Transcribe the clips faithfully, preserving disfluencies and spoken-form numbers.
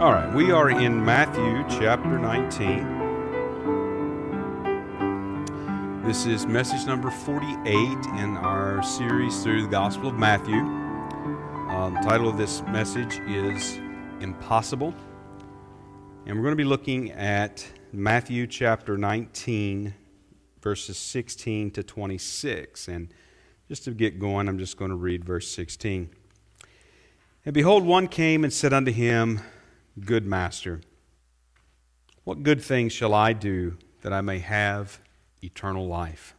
All right, we are in Matthew chapter nineteen. This is message number forty-eight in our series through the Gospel of Matthew. Uh, the title of this message is Impossible. And we're going to be looking at Matthew chapter nineteen, verses sixteen to twenty-six. And just to get going, I'm just going to read verse sixteen. And behold, one came and said unto him, Good master, what good thing shall I do that I may have eternal life?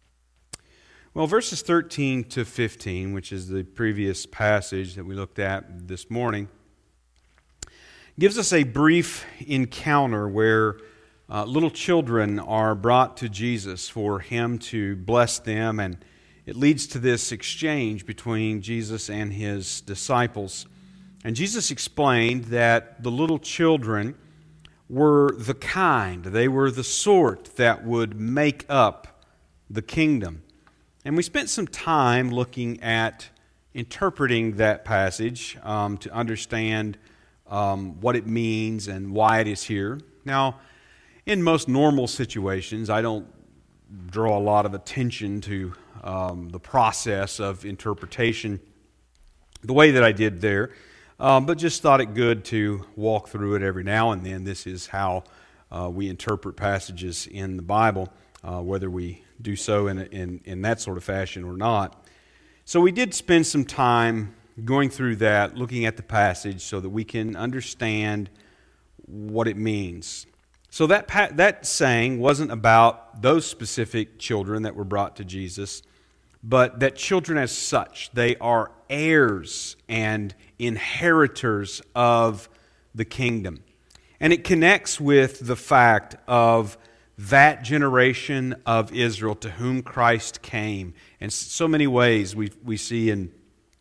Well, verses thirteen to fifteen, which is the previous passage that we looked at this morning, gives us a brief encounter where uh, little children are brought to Jesus for Him to bless them, and it leads to this exchange between Jesus and His disciples. And Jesus explained that the little children were the kind, they were the sort that would make up the kingdom. And we spent some time looking at interpreting that passage um, to understand um, what it means and why it is here. Now, in most normal situations, I don't draw a lot of attention to um, the process of interpretation the way that I did there. Um, but just thought it good to walk through it every now and then. This is how uh, we interpret passages in the Bible, uh, whether we do so in, in, in that sort of fashion or not. So we did spend some time going through that, looking at the passage so that we can understand what it means. So that pa- that saying wasn't about those specific children that were brought to Jesus, but that children as such, they are heirs and inheritors of the kingdom. And it connects with the fact of that generation of Israel to whom Christ came. In so many ways we we see in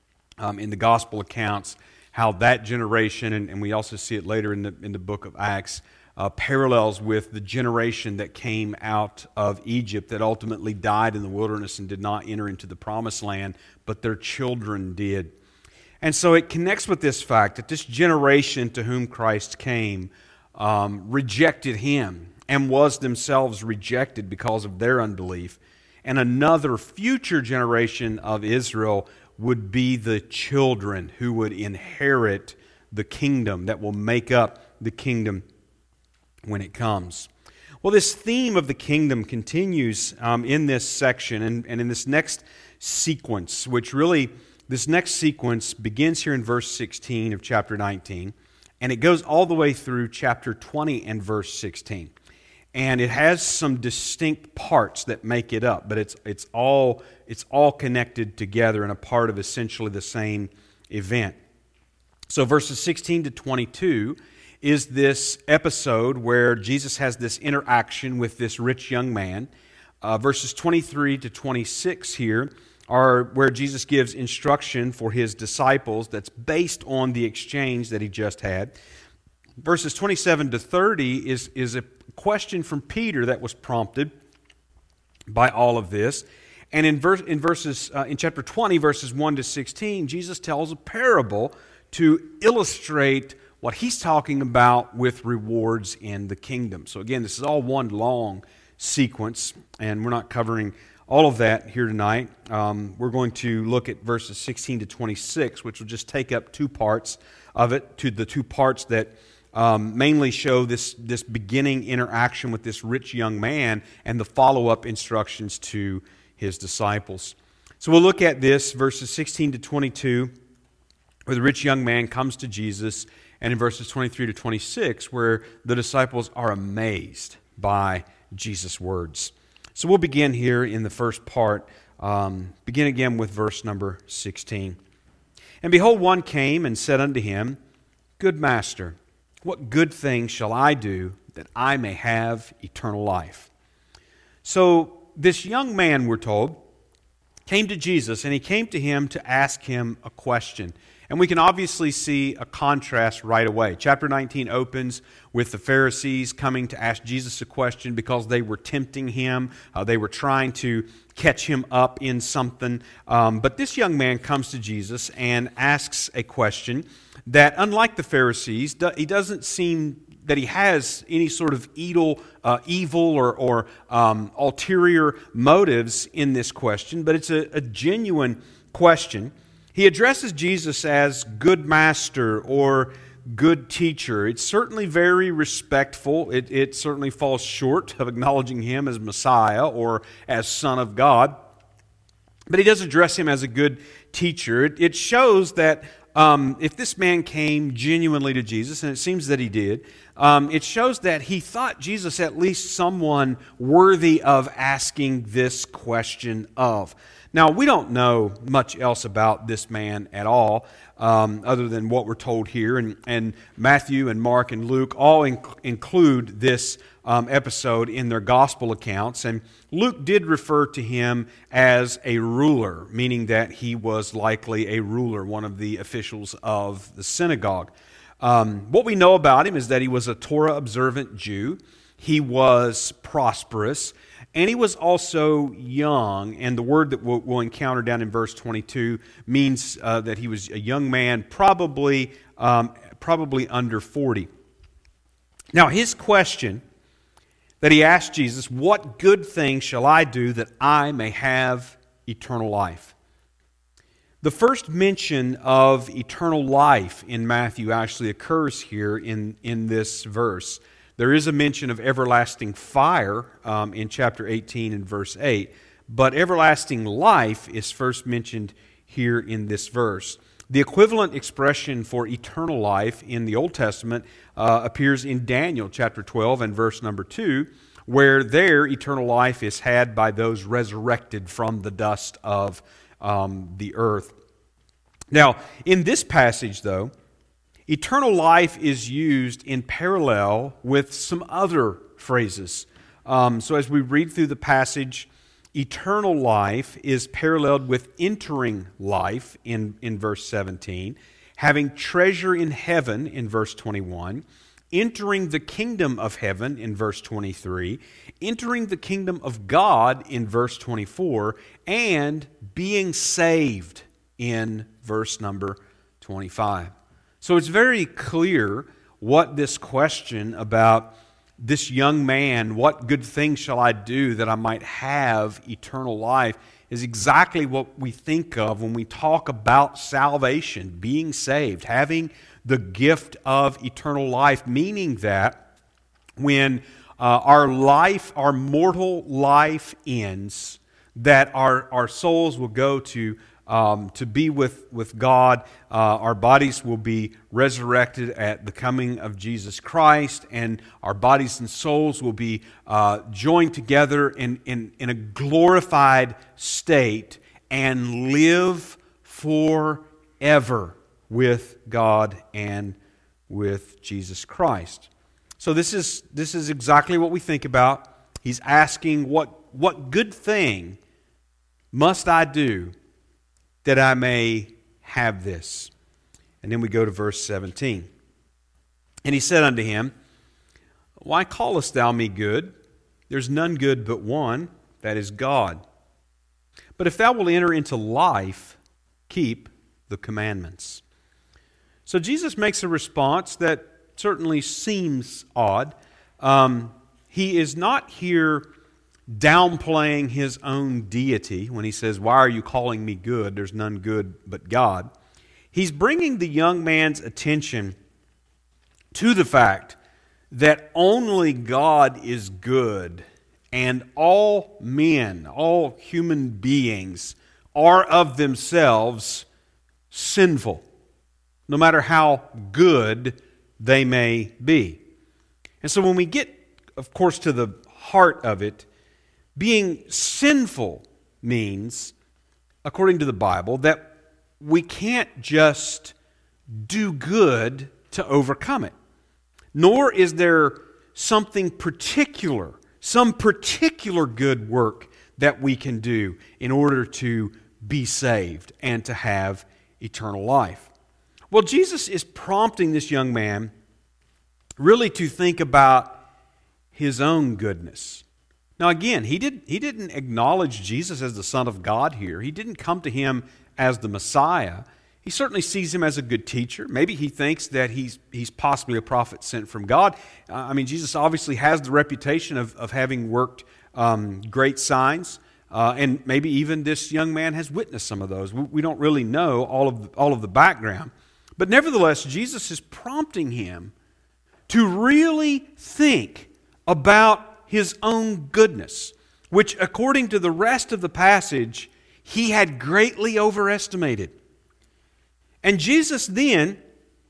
um, in the gospel accounts how that generation, and, and we also see it later in the in the book of Acts, Uh, parallels with the generation that came out of Egypt that ultimately died in the wilderness and did not enter into the promised land, but their children did. And so it connects with this fact that this generation to whom Christ came um, rejected Him and was themselves rejected because of their unbelief. And another future generation of Israel would be the children who would inherit the kingdom that will make up the kingdom when it comes. Well, this theme of the kingdom continues um, in this section and, and in this next sequence, which really, this next sequence begins here in verse sixteen of chapter nineteen, and it goes all the way through chapter twenty and verse sixteen. And it has some distinct parts that make it up, but it's it's all it's all connected together and a part of essentially the same event. So verses sixteen to twenty-two is this episode where Jesus has this interaction with this rich young man. Uh, verses twenty-three to twenty-six here are where Jesus gives instruction for His disciples that's based on the exchange that He just had. Verses twenty-seven to thirty is, is a question from Peter that was prompted by all of this. And in, verse, in, verses, uh, in chapter twenty, verses one to sixteen, Jesus tells a parable to illustrate what He's talking about with rewards in the kingdom. So again, this is all one long sequence, and we're not covering all of that here tonight. Um, we're going to look at verses sixteen to twenty-six, which will just take up two parts of it, to the two parts that um, mainly show this, this beginning interaction with this rich young man and the follow-up instructions to His disciples. So we'll look at this, verses sixteen to twenty-two, where the rich young man comes to Jesus, and in verses twenty-three to twenty-six, where the disciples are amazed by Jesus' words. So we'll begin here in the first part. Um, begin again with verse number sixteen. And behold, one came and said unto him, Good master, what good thing shall I do that I may have eternal life? So this young man, we're told, came to Jesus, and he came to Him to ask Him a question. And we can obviously see a contrast right away. Chapter nineteen opens with the Pharisees coming to ask Jesus a question because they were tempting him. Uh, they were trying to catch him up in something. Um, but this young man comes to Jesus and asks a question that, unlike the Pharisees, he doesn't seem that he has any sort of evil, uh, evil or, or um, ulterior motives in this question, but it's a, a genuine question. He addresses Jesus as good master or good teacher. It's certainly very respectful. It, it certainly falls short of acknowledging him as Messiah or as Son of God. But he does address him as a good teacher. It, it shows that um, if this man came genuinely to Jesus, and it seems that he did, um, it shows that he thought Jesus at least someone worthy of asking this question of. Now, we don't know much else about this man at all, um, other than what we're told here. And, and Matthew and Mark and Luke all inc- include this um, episode in their gospel accounts. And Luke did refer to him as a ruler, meaning that he was likely a ruler, one of the officials of the synagogue. Um, what we know about him is that he was a Torah-observant Jew. He was prosperous. And he was also young, and the word that we'll, we'll encounter down in verse twenty-two means uh, that he was a young man, probably um, probably under forty. Now, his question that he asked Jesus, "What good thing shall I do that I may have eternal life?" The first mention of eternal life in Matthew actually occurs here in, in this verse. There is a mention of everlasting fire um, in chapter eighteen and verse eight, but everlasting life is first mentioned here in this verse. The equivalent expression for eternal life in the Old Testament uh, appears in Daniel chapter twelve and verse number two, where there eternal life is had by those resurrected from the dust of um, the earth. Now, in this passage, though, eternal life is used in parallel with some other phrases. Um, so as we read through the passage, eternal life is paralleled with entering life in, in verse seventeen, having treasure in heaven in verse twenty-one, entering the kingdom of heaven in verse twenty-three, entering the kingdom of God in verse twenty-four, and being saved in verse number twenty-five. So it's very clear what this question about this young man, what good thing shall I do that I might have eternal life, is exactly what we think of when we talk about salvation, being saved, having the gift of eternal life, meaning that when uh, our life, our mortal life ends, that our, our souls will go to Um, to be with, with God. Uh, our bodies will be resurrected at the coming of Jesus Christ, and our bodies and souls will be uh, joined together in, in, in a glorified state and live forever with God and with Jesus Christ. So this is, this is exactly what we think about. He's asking, what, what good thing must I do that I may have this? And then we go to verse seventeen. And he said unto him, Why callest thou me good? There's none good but one, that is God. But if thou wilt enter into life, keep the commandments. So Jesus makes a response that certainly seems odd. Um, he is not here downplaying his own deity when he says, Why are you calling me good? There's none good but God. He's bringing the young man's attention to the fact that only God is good, and all men, all human beings, are of themselves sinful, no matter how good they may be. And so when we get, of course, to the heart of it, being sinful means, according to the Bible, that we can't just do good to overcome it. Nor is there something particular, some particular good work that we can do in order to be saved and to have eternal life. Well, Jesus is prompting this young man really to think about his own goodness. Now again, he, did, he didn't acknowledge Jesus as the Son of God here. He didn't come to him as the Messiah. He certainly sees him as a good teacher. Maybe he thinks that he's, he's possibly a prophet sent from God. Uh, I mean, Jesus obviously has the reputation of, of having worked um, great signs. Uh, and maybe even this young man has witnessed some of those. We, we don't really know all of, the, all of the background. But nevertheless, Jesus is prompting him to really think about his own goodness, which according to the rest of the passage, he had greatly overestimated. And Jesus then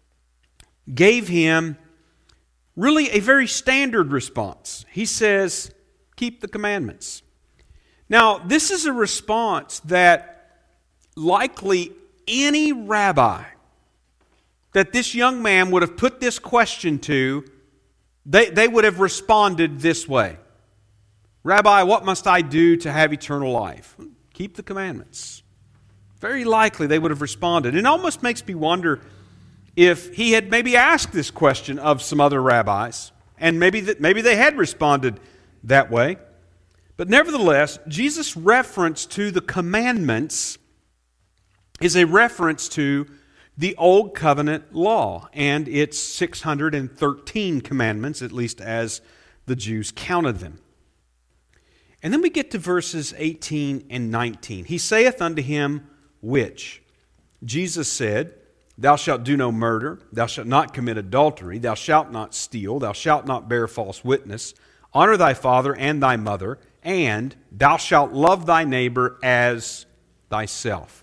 gave him really a very standard response. He says, keep the commandments. Now, this is a response that likely any rabbi that this young man would have put this question to, they, they would have responded this way. Rabbi, what must I do to have eternal life? Keep the commandments. Very likely they would have responded. It almost makes me wonder if he had maybe asked this question of some other rabbis, and maybe that maybe they had responded that way. But nevertheless, Jesus' reference to the commandments is a reference to the Old Covenant law and its six hundred thirteen commandments, at least as the Jews counted them. And then we get to verses eighteen and nineteen. He saith unto him, which? Jesus said, thou shalt do no murder, thou shalt not commit adultery, thou shalt not steal, thou shalt not bear false witness, honor thy father and thy mother, and thou shalt love thy neighbor as thyself.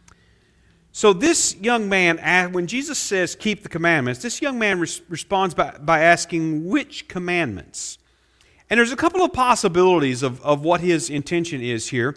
So this young man, when Jesus says keep the commandments, this young man res- responds by, by asking which commandments? And there's a couple of possibilities of, of what his intention is here.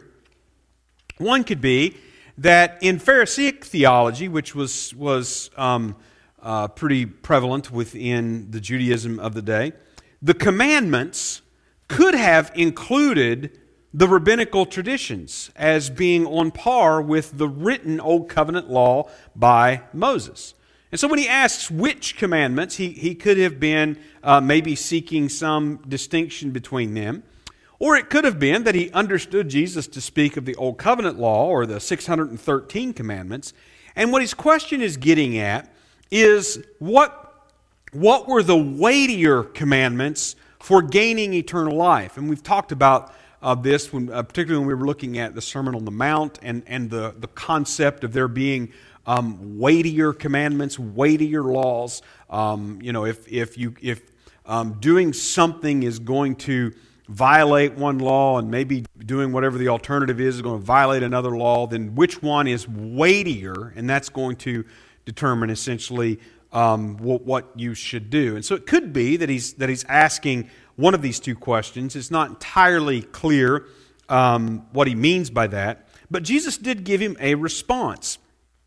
One could be that in Pharisaic theology, which was, was um, uh, pretty prevalent within the Judaism of the day, the commandments could have included the rabbinical traditions as being on par with the written Old Covenant law by Moses. And so when he asks which commandments, he, he could have been uh, maybe seeking some distinction between them. Or it could have been that he understood Jesus to speak of the Old Covenant law or the six hundred thirteen commandments. And what his question is getting at is what, what were the weightier commandments for gaining eternal life? And we've talked about of this, when, uh, particularly when we were looking at the Sermon on the Mount and, and the, the concept of there being um, weightier commandments, weightier laws. Um, you know, if if you if um, doing something is going to violate one law and maybe doing whatever the alternative is is going to violate another law, then which one is weightier? And that's going to determine essentially um, what, what you should do. And so it could be that he's that he's asking one of these two questions. It's not entirely clear um, what he means by that, but Jesus did give him a response.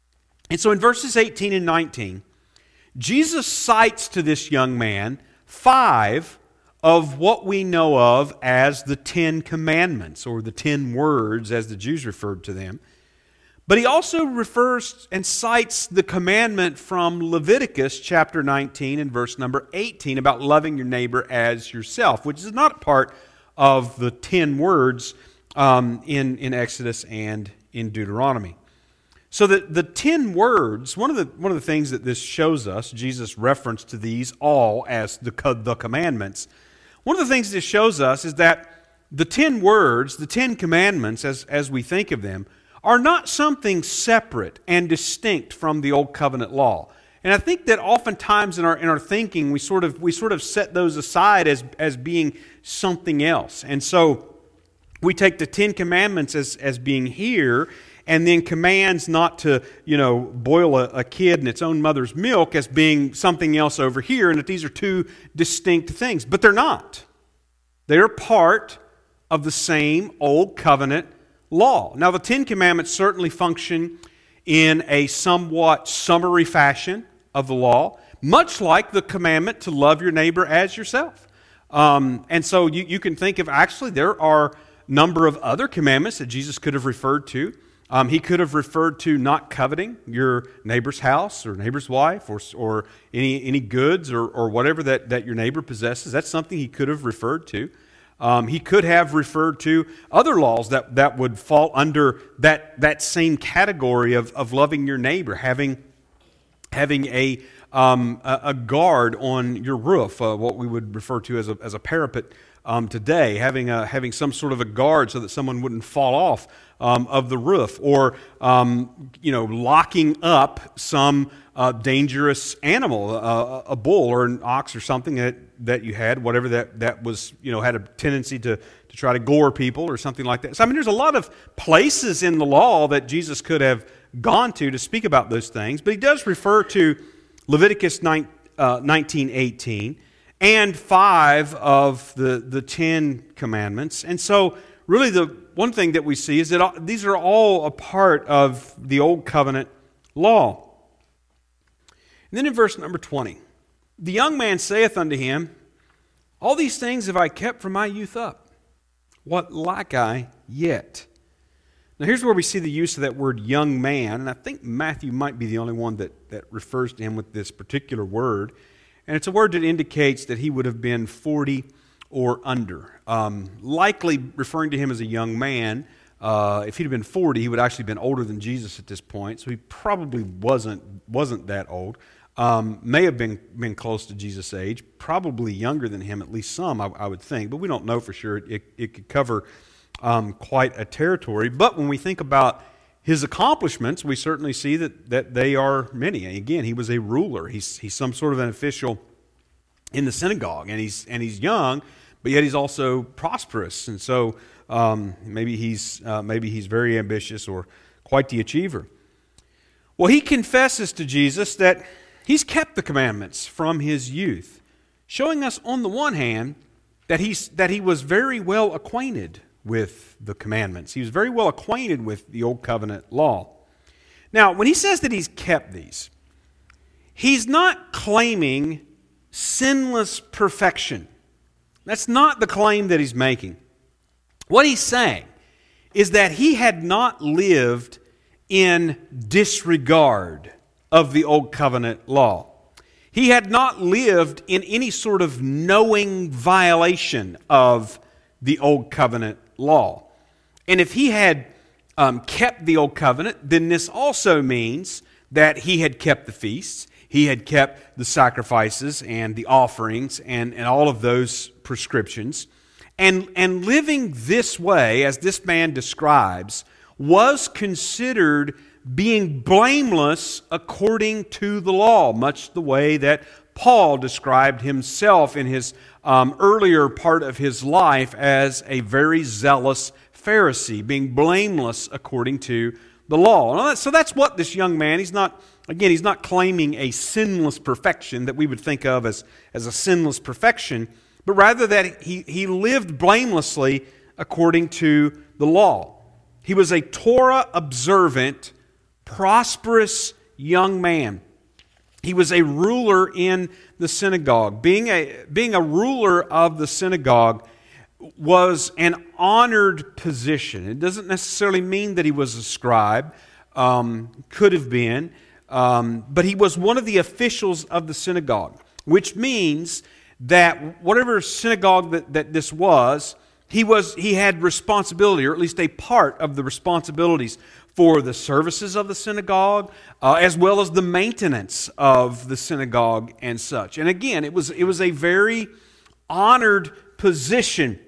And so in verses eighteen and nineteen, Jesus cites to this young man five of what we know of as the Ten Commandments, or the Ten Words as the Jews referred to them. But he also refers and cites the commandment from Leviticus chapter nineteen and verse number eighteen about loving your neighbor as yourself, which is not part of the ten words um, in, in Exodus and in Deuteronomy. So the, the ten words, one of the, one of the things that this shows us, Jesus referenced to these all as the, the commandments. One of the things this shows us is that the ten words, the ten commandments as, as we think of them, are not something separate and distinct from the Old Covenant law. And I think that oftentimes in our in our thinking we sort of we sort of set those aside as, as being something else. And so we take the Ten Commandments as, as being here, and then commands not to, you know, boil a, a kid in its own mother's milk as being something else over here, and that these are two distinct things. But they're not. They are part of the same Old Covenant law. Now, the Ten Commandments certainly function in a somewhat summary fashion of the law, much like the commandment to love your neighbor as yourself. Um, and so you, you can think of, actually, there are a number of other commandments that Jesus could have referred to Um, he could have referred to not coveting your neighbor's house or neighbor's wife or, or any, any goods or, or whatever that, that your neighbor possesses. That's something he could have referred to. Um, he could have referred to other laws that, that would fall under that, that same category of, of loving your neighbor, having, having a, um, a, a guard on your roof, uh, what we would refer to as a, as a parapet um, today, having, a, having some sort of a guard so that someone wouldn't fall off um, of the roof, or um, you know, locking up some uh, dangerous animal, uh, a bull or an ox or something that that you had, whatever that, that was, you know, had a tendency to, to try to gore people or something like that. So, I mean, there's a lot of places in the law that Jesus could have gone to to speak about those things, but he does refer to Leviticus nineteen eighteen and five of the, the Ten Commandments. And so, really, the one thing that we see is that all, these are all a part of the Old Covenant law. And then in verse number twenty, the young man saith unto him, all these things have I kept from my youth up. What lack I yet? Now here's where we see the use of that word young man, and I think Matthew might be the only one that, that refers to him with this particular word. And it's a word that indicates that he would have been forty or under. Um, likely referring to him as a young man. Uh, if he'd have been forty, he would actually have been older than Jesus at this point, so he probably wasn't, wasn't that old. Um, may have been, been close to Jesus' age, probably younger than him, at least some, I, I would think, but we don't know for sure. It, it could cover um, quite a territory. But when we think about his accomplishments, we certainly see that, that they are many. And again, he was a ruler. He's, he's some sort of an official in the synagogue, and he's, and he's young, but yet he's also prosperous. And so um, maybe, he's, uh, maybe he's very ambitious or quite the achiever. Well, he confesses to Jesus that he's kept the commandments from his youth, showing us on the one hand that, he's, that he was very well acquainted with the commandments. He was very well acquainted with the Old Covenant law. Now, when he says that he's kept these, he's not claiming sinless perfection. That's not the claim that he's making. What he's saying is that he had not lived in disregard of the Old Covenant law. He had not lived in any sort of knowing violation of the Old Covenant law. And if he had um, kept the Old Covenant, then this also means that he had kept the feasts, he had kept the sacrifices and the offerings and, and all of those prescriptions. And, and living this way, as this man describes, was considered being blameless according to the law, much the way that Paul described himself in his um, earlier part of his life as a very zealous Pharisee, being blameless according to the law. So that's what this young man, he's not, again, he's not claiming a sinless perfection that we would think of as, as a sinless perfection, but rather that he, he lived blamelessly according to the law. He was a Torah-observant, prosperous young man. He was a ruler in the synagogue. Being a, being a ruler of the synagogue was an honored position. It doesn't necessarily mean that he was a scribe. Um, could have been. Um, but he was one of the officials of the synagogue, which means that whatever synagogue that, that this was, he was he had responsibility, or at least a part of the responsibilities for the services of the synagogue, uh, as well as the maintenance of the synagogue and such. And again, it was it was a very honored position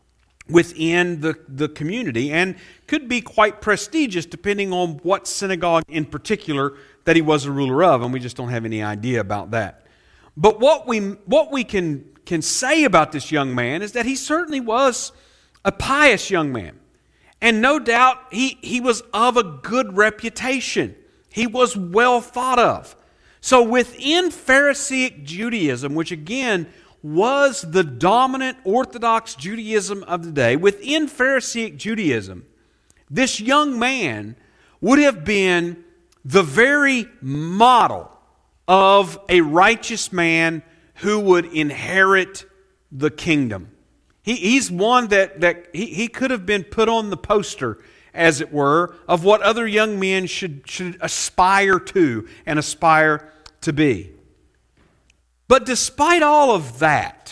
within the, the community, and could be quite prestigious depending on what synagogue in particular that he was a ruler of, and we just don't have any idea about that. But what we what we can can say about this young man is that he certainly was a pious young man. And no doubt he, he was of a good reputation. He was well thought of. So within Pharisaic Judaism, which again was the dominant Orthodox Judaism of the day, within Pharisaic Judaism, this young man would have been the very model of a righteous man who would inherit the kingdom. He, he's one that, that he, he could have been put on the poster as it were, of what other young men should, should aspire to and aspire to be. But despite all of that,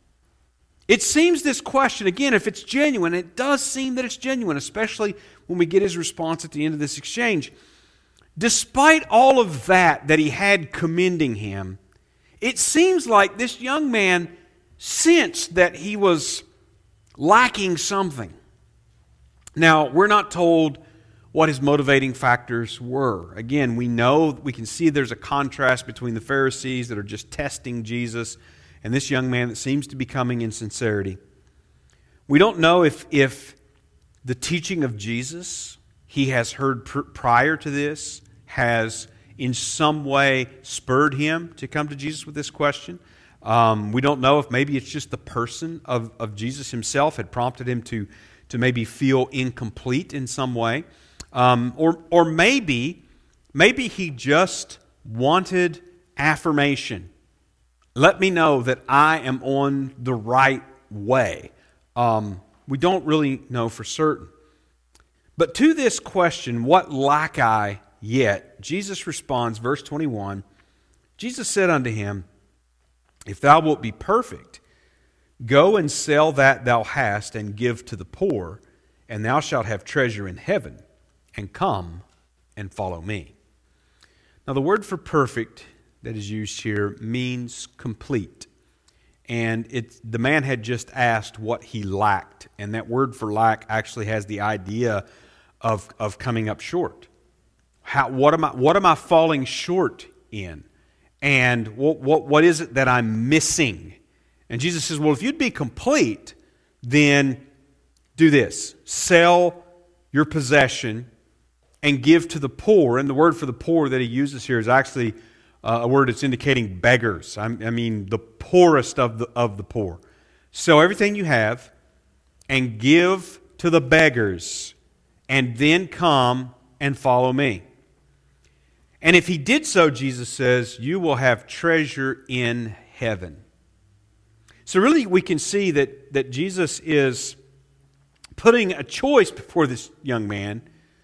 it seems this question, again, if it's genuine, it does seem that it's genuine, especially when we get his response at the end of this exchange. Despite all of that that he had commending him, it seems like this young man sensed that he was lacking something. Now, we're not told what his motivating factors were. Again, we know, we can see there's a contrast between the Pharisees that are just testing Jesus and this young man that seems to be coming in sincerity. We don't know if, if the teaching of Jesus he has heard pr- prior to this has in some way spurred him to come to Jesus with this question. Um, we don't know if maybe it's just the person of, of Jesus himself had prompted him to, to maybe feel incomplete in some way. Um, or, or maybe, maybe he just wanted affirmation. Let me know that I am on the right way. Um, we don't really know for certain. But to this question, what lack I yet? Jesus responds, verse twenty-one, Jesus said unto him, If thou wilt be perfect, go and sell that thou hast and give to the poor, and thou shalt have treasure in heaven, and come and follow me. Now the word for perfect that is used here means complete. And it, the man had just asked what he lacked. And that word for lack actually has the idea of, of coming up short. How, what am I, what am I falling short in? And what, what, what is it that I'm missing? And Jesus says, well, if you'd be complete, then do this. Sell your possession and give to the poor. And the word for the poor that he uses here is actually Uh, a word that's indicating beggars. I, I mean, the poorest of the of the poor. Sell everything you have and give to the beggars, and then come and follow me. And if he did so, Jesus says, you will have treasure in heaven. So really we can see that, that Jesus is putting a choice before this young man.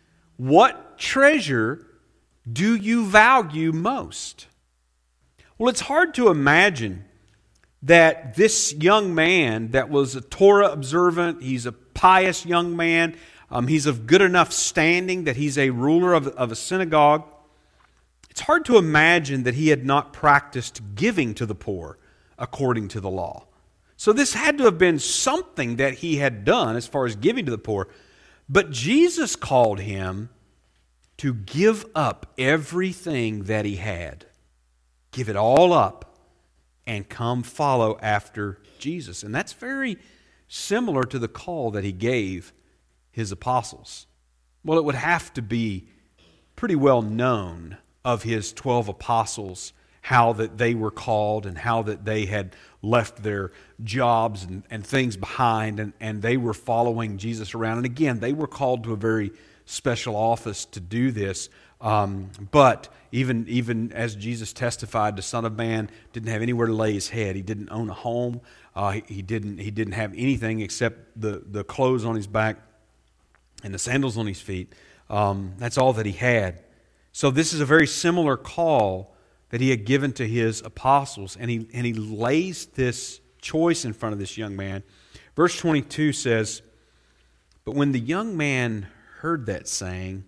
What treasure do you value most? Well, it's hard to imagine that this young man that was a Torah observant, he's a pious young man, um, he's of good enough standing that he's a ruler of, of a synagogue. It's hard to imagine that he had not practiced giving to the poor according to the law. So this had to have been something that he had done as far as giving to the poor. But Jesus called him to give up everything that he had. Give it all up and come follow after Jesus. And that's very similar to the call that he gave his apostles. Well, it would have to be pretty well known of his twelve apostles how that they were called and how that they had left their jobs and, and things behind and, and they were following Jesus around. And again, they were called to a very special office to do this. Um, but even even as Jesus testified, the Son of Man didn't have anywhere to lay his head. He didn't own a home. Uh, he, he didn't he didn't have anything except the, the clothes on his back and the sandals on his feet. Um, that's all that he had. So this is a very similar call that he had given to his apostles, and he and he lays this choice in front of this young man. Verse twenty-two says, "But when the young man heard that saying,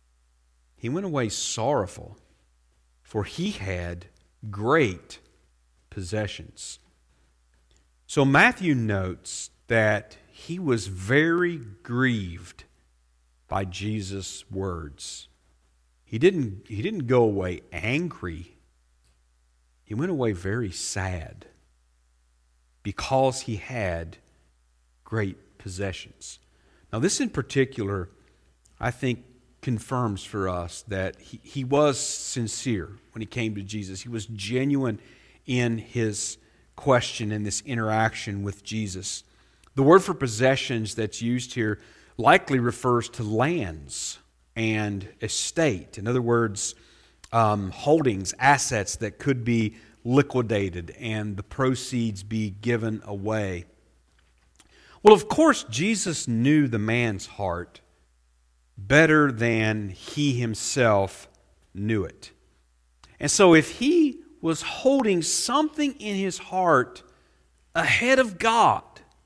he went away sorrowful, for he had great possessions." So Matthew notes that he was very grieved by Jesus' words. He didn't, he didn't go away angry. He went away very sad because he had great possessions. Now this in particular, I think, confirms for us that he, he was sincere when he came to Jesus. He was genuine in his question and this interaction with Jesus. The word for possessions that's used here likely refers to lands and estate. In other words, um, holdings, assets that could be liquidated and the proceeds be given away. Well, of course, Jesus knew the man's heart. better than he himself knew it. And so if he was holding something in his heart ahead of God,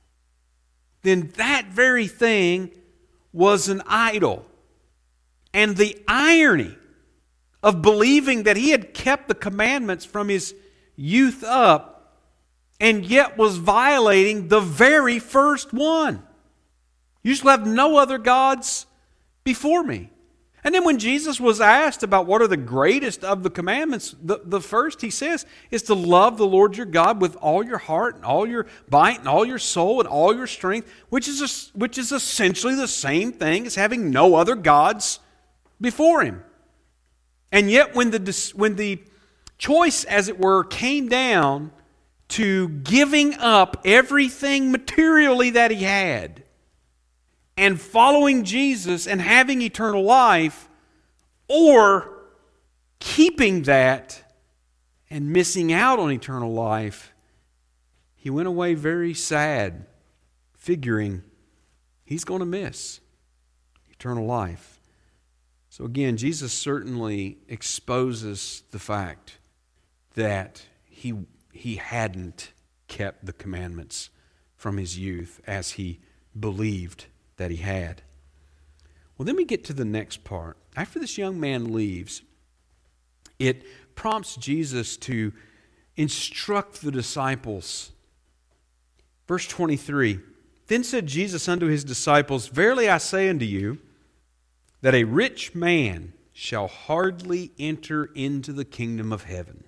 then that very thing was an idol. And the irony of believing that he had kept the commandments from his youth up and yet was violating the very first one. You shall have no other gods before me. And then when Jesus was asked about what are the greatest of the commandments, the, the first he says is to love the Lord your God with all your heart and all your might and all your soul and all your strength, which is, a, which is essentially the same thing as having no other gods before him. And yet when the, when the choice, as it were, came down to giving up everything materially that he had and following Jesus and having eternal life, or keeping that and missing out on eternal life, he went away very sad, figuring he's going to miss eternal life. So again, Jesus certainly exposes the fact that he, he hadn't kept the commandments from his youth as he believed that he had. Well, then we get to the next part. After this young man leaves, it prompts Jesus to instruct the disciples. Verse twenty-three, then said Jesus unto his disciples, verily I say unto you, that a rich man shall hardly enter into the kingdom of heaven.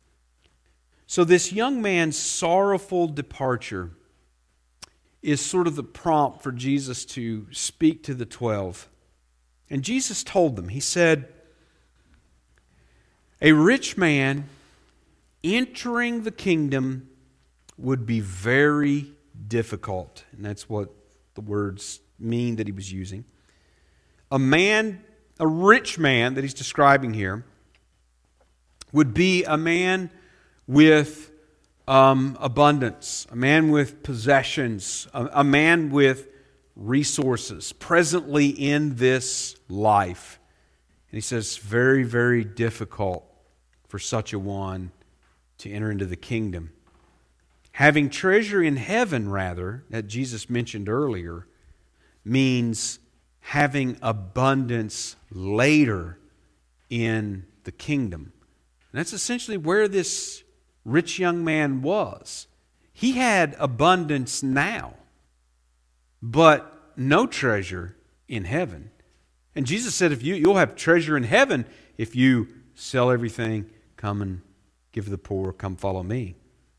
So this young man's sorrowful departure is sort of the prompt for Jesus to speak to the twelve. And Jesus told them, he said, a rich man entering the kingdom would be very difficult. And that's what the words mean that he was using. A man, a rich man that he's describing here, would be a man with Um, abundance, a man with possessions, a, a man with resources presently in this life. And he says, very, very difficult for such a one to enter into the kingdom. Having treasure in heaven, rather, that Jesus mentioned earlier, means having abundance later in the kingdom. And that's essentially where this rich young man was. He had abundance now, but no treasure in heaven. And Jesus said, if you, you'll have treasure in heaven if you sell everything, come and give to the poor, come follow me.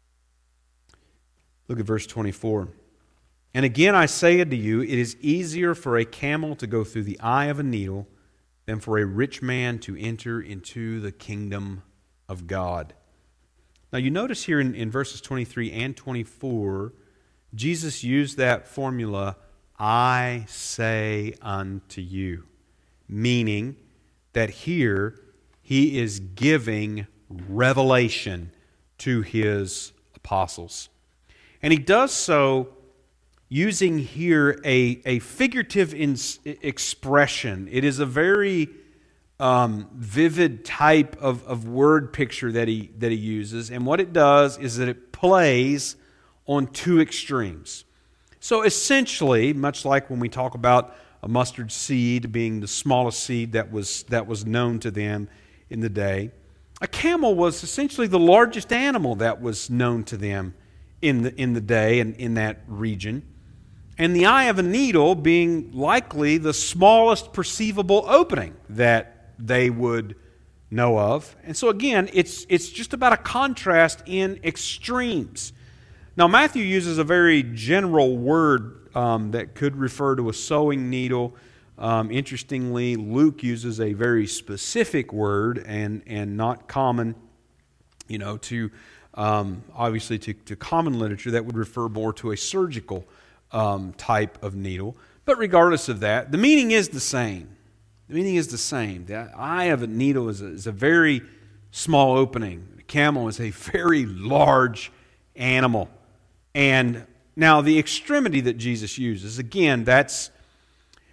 Look at verse twenty-four. And again I say unto you, it is easier for a camel to go through the eye of a needle than for a rich man to enter into the kingdom of God. Now you notice here in, in verses twenty-three and twenty-four, Jesus used that formula, I say unto you, meaning that here he is giving revelation to his apostles. And he does so using here a, a figurative in, expression. It is a very Um, vivid type of, of word picture that he that he uses, and what it does is that it plays on two extremes. So essentially, much like when we talk about a mustard seed being the smallest seed that was that was known to them in the day, a camel was essentially the largest animal that was known to them in the in the day and in that region, and the eye of a needle being likely the smallest perceivable opening that they would know of. And so again, it's it's just about a contrast in extremes. Now Matthew uses a very general word um, that could refer to a sewing needle. Um, interestingly, Luke uses a very specific word and and not common, you know, to um, obviously to, to common literature that would refer more to a surgical um, type of needle. But regardless of that, the meaning is the same. The meaning is the same. The eye of a needle is a, is a very small opening. A camel is a very large animal. And now the extremity that Jesus uses, again, that's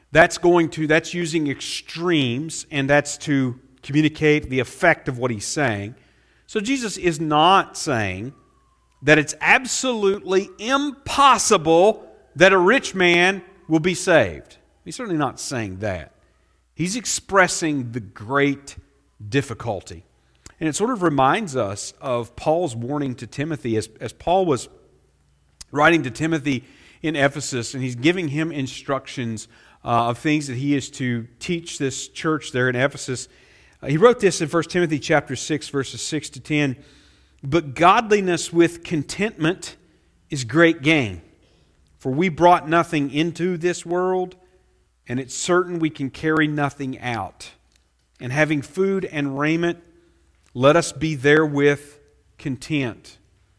That's going to, that's using extremes, and that's to communicate the effect of what he's saying. So Jesus is not saying that it's absolutely impossible that a rich man will be saved. He's certainly not saying that. He's expressing the great difficulty. And it sort of reminds us of Paul's warning to Timothy as, as Paul was writing to Timothy in Ephesus, and he's giving him instructions uh, of things that he is to teach this church there in Ephesus. Uh, he wrote this in First Timothy chapter six, verses six to ten. But godliness with contentment is great gain. For we brought nothing into this world, and it's certain we can carry nothing out. And having food and raiment, let us be therewith content.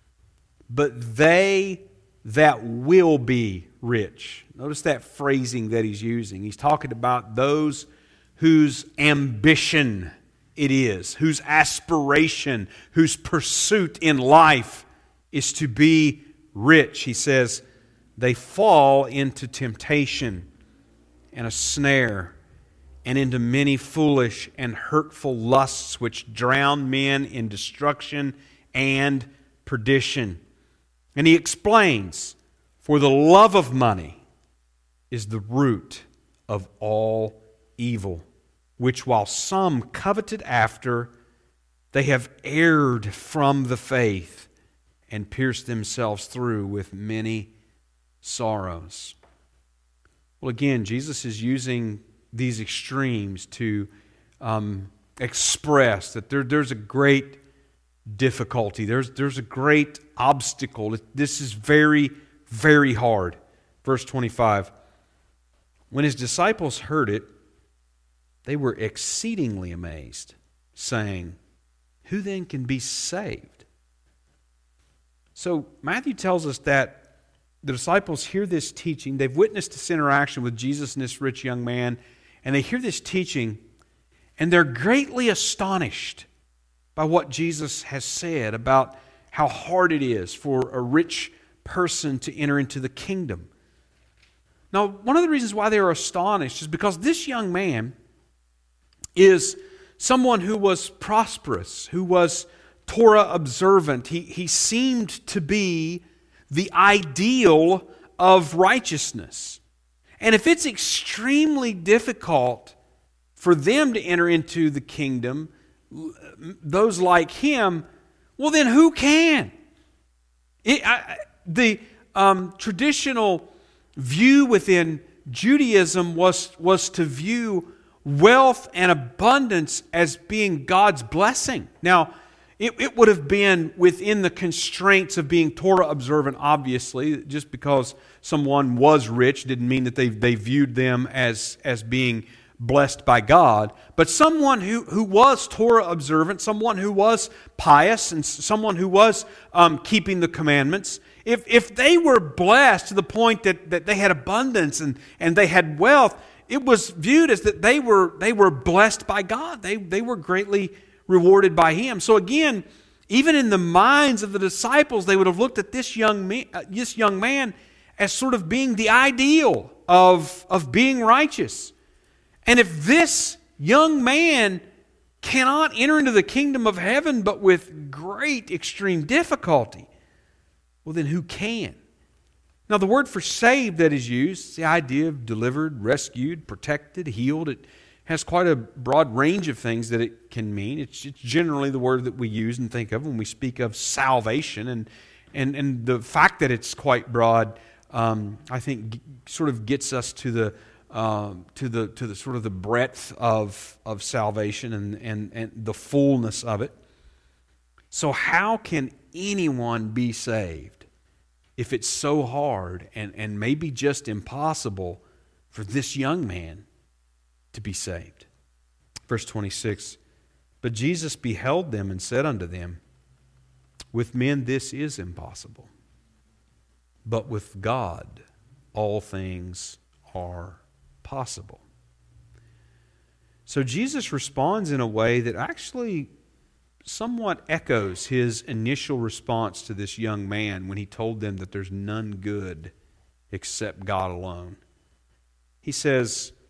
But they that will be rich. Notice that phrasing that he's using. He's talking about those whose ambition it is, whose aspiration, whose pursuit in life is to be rich. He says, they fall into temptation and a snare, and into many foolish and hurtful lusts which drown men in destruction and perdition. And he explains, for the love of money is the root of all evil, which while some coveted after, they have erred from the faith and pierced themselves through with many sorrows. Well, again, Jesus is using these extremes to um, express that there, there's a great difficulty. There's, there's a great obstacle. This is very, very hard. Verse twenty-five. When his disciples heard it, they were exceedingly amazed, saying, who then can be saved? So Matthew tells us that the disciples hear this teaching. They've witnessed this interaction with Jesus and this rich young man, and they hear this teaching, and they're greatly astonished by what Jesus has said about how hard it is for a rich person to enter into the kingdom. Now, one of the reasons why they are astonished is because this young man is someone who was prosperous, who was Torah observant. He, he seemed to be the ideal of righteousness. And if it's extremely difficult for them to enter into the kingdom, those like him, well then who can? It, I, the um, traditional view within Judaism was, was to view wealth and abundance as being God's blessing. Now, it, it would have been within the constraints of being Torah observant, obviously. Just because someone was rich didn't mean that they, they viewed them as, as being blessed by God. But someone who, who was Torah observant, someone who was pious, and someone who was um, keeping the commandments, if, if they were blessed to the point that, that they had abundance and, and they had wealth, it was viewed as that they were they were blessed by God. They, they were greatly rewarded by Him. So again, even in the minds of the disciples, they would have looked at this young man, this young man as sort of being the ideal of, of being righteous. And if this young man cannot enter into the kingdom of heaven but with great extreme difficulty, well then who can? Now the word for saved that is used is the idea of delivered, rescued, protected, healed. It has quite a broad range of things that it can mean. It's, it's generally the word that we use and think of when we speak of salvation. And, and, and the fact that it's quite broad, um, I think, g- sort of gets us to the Um, to the to the sort of the breadth of of salvation and, and, and the fullness of it. So how can anyone be saved if it's so hard and, and maybe just impossible for this young man to be saved? Verse twenty-six, but Jesus beheld them and said unto them, with men this is impossible, but with God all things are possible. So Jesus responds in a way that actually somewhat echoes his initial response to this young man when he told them that there's none good except God alone. He says,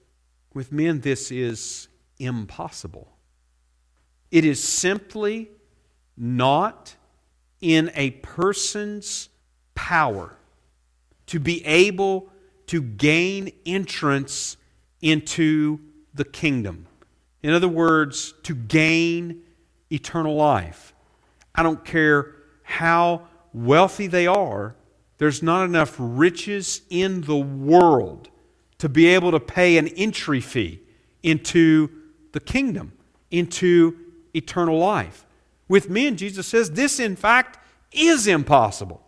With men, this is impossible. It is simply not in a person's power to be able to gain entrance into the kingdom. In other words, to gain eternal life. I don't care how wealthy they are, there's not enough riches in the world to be able to pay an entry fee into the kingdom, into eternal life. With men, Jesus says, this in fact is impossible.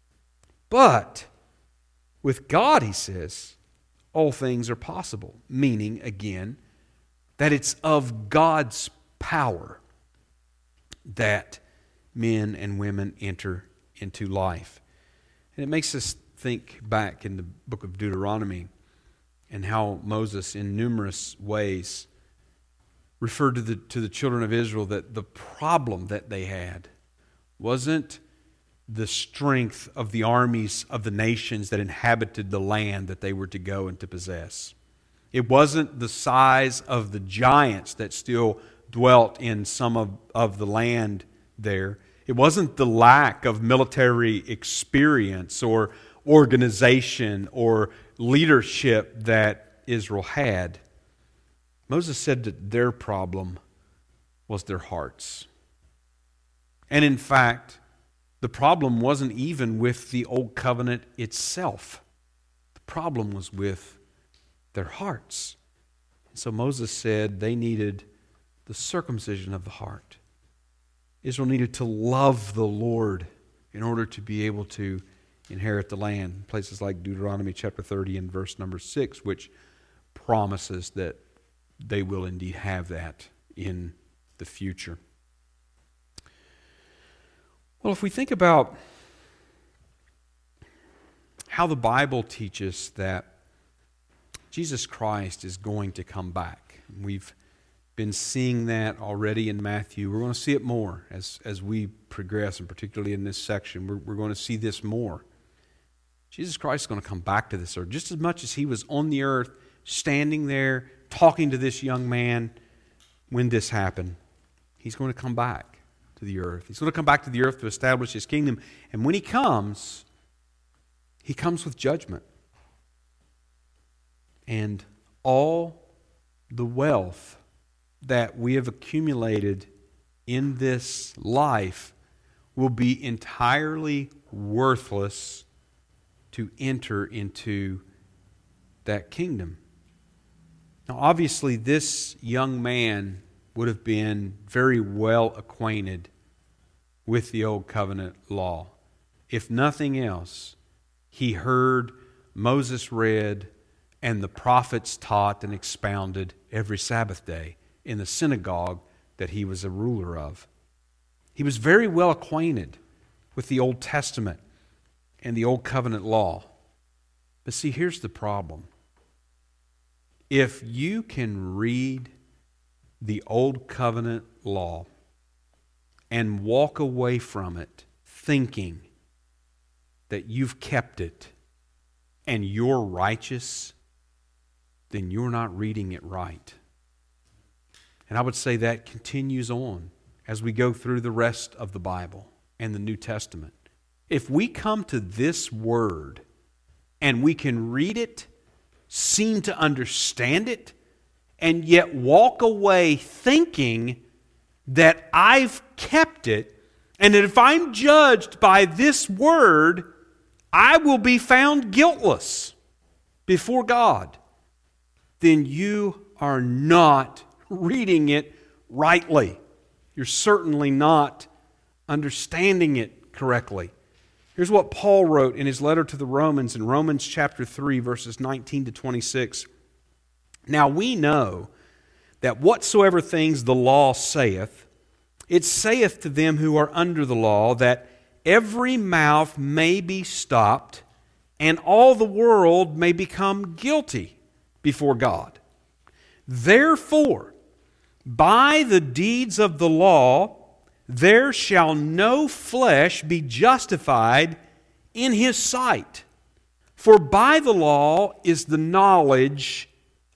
But with God, He says, all things are possible. Meaning, again, that it's of God's power that men and women enter into life. And it makes us think back in the book of Deuteronomy and how Moses, in numerous ways, referred to the, to the children of Israel that the problem that they had wasn't the strength of the armies of the nations that inhabited the land that they were to go and to possess. It wasn't the size of the giants that still dwelt in some of, of the land there. It wasn't the lack of military experience or organization or leadership that Israel had. Moses said that their problem was their hearts. And in fact, the problem wasn't even with the old covenant itself. The problem was with their hearts. And so Moses said they needed the circumcision of the heart. Israel needed to love the Lord in order to be able to inherit the land. Places like Deuteronomy chapter thirty and verse number six, which promises that they will indeed have that in the future. Well, if we think about how the Bible teaches that Jesus Christ is going to come back, we've been seeing that already in Matthew. We're going to see it more as, as we progress, and particularly in this section. We're, we're going to see this more. Jesus Christ is going to come back to this earth. Just as much as He was on the earth, standing there, talking to this young man when this happened, He's going to come back to the earth. He's going to come back to the earth to establish His kingdom. And when He comes, He comes with judgment. And all the wealth that we have accumulated in this life will be entirely worthless to enter into that kingdom. Now, obviously, this young man would have been very well acquainted with the Old Covenant law. If nothing else, he heard Moses read and the prophets taught and expounded every Sabbath day in the synagogue that he was a ruler of. He was very well acquainted with the Old Testament and the Old Covenant law. But see, here's the problem. If you can read the Old Covenant law and walk away from it thinking that you've kept it and you're righteous, then you're not reading it right. And I would say that continues on as we go through the rest of the Bible and the New Testament. If we come to this word and we can read it, seem to understand it, and yet walk away thinking that I've kept it, and that if I'm judged by this word, I will be found guiltless before God, then you are not reading it rightly. You're certainly not understanding it correctly. Here's what Paul wrote in his letter to the Romans in Romans chapter three, verses nineteen to twenty-six. Now we know that whatsoever things the law saith, it saith to them who are under the law, that every mouth may be stopped, and all the world may become guilty before God. Therefore, by the deeds of the law, there shall no flesh be justified in His sight. For by the law is the knowledge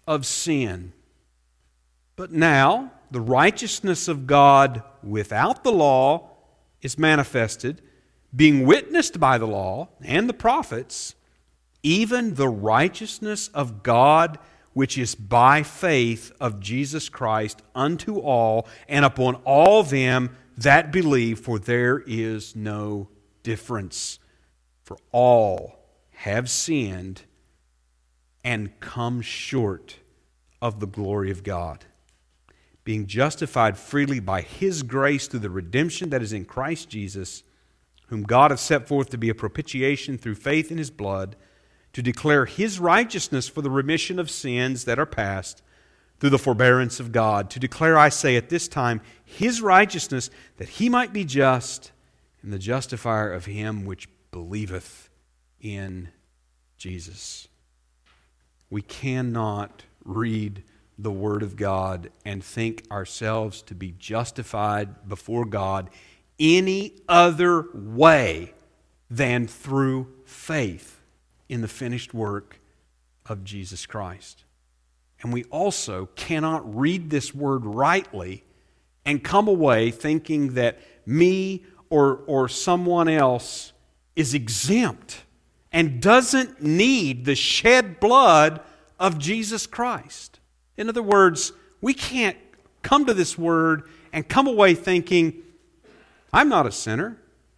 of sin. But now the righteousness of God without the law is manifested, being witnessed by the law and the prophets, even the righteousness of God which is by faith of Jesus Christ unto all and upon all them that believe, for there is no difference. For all have sinned and come short of the glory of God, being justified freely by His grace through the redemption that is in Christ Jesus, whom God hath set forth to be a propitiation through faith in His blood, to declare His righteousness for the remission of sins that are past, through the forbearance of God, to declare, I say, at this time, His righteousness, that He might be just, and the justifier of him which believeth in Jesus. We cannot read the Word of God and think ourselves to be justified before God any other way than through faith in the finished work of Jesus Christ. And we also cannot read this word rightly and come away thinking that me or, or someone else is exempt and doesn't need the shed blood of Jesus Christ. In other words, we can't come to this word and come away thinking, I'm not a sinner.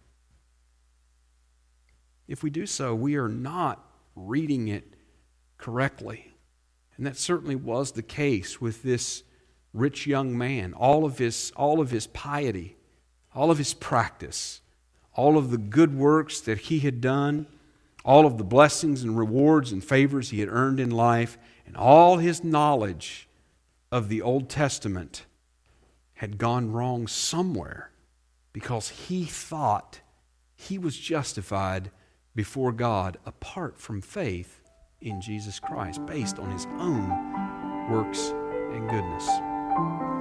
If we do so, we are not reading it correctly. And that certainly was the case with this rich young man. All of his, all of his piety, all of his practice, all of the good works that he had done, all of the blessings and rewards and favors he had earned in life, and all his knowledge of the Old Testament had gone wrong somewhere because he thought he was justified before God apart from faith in Jesus Christ, based on his own works and goodness.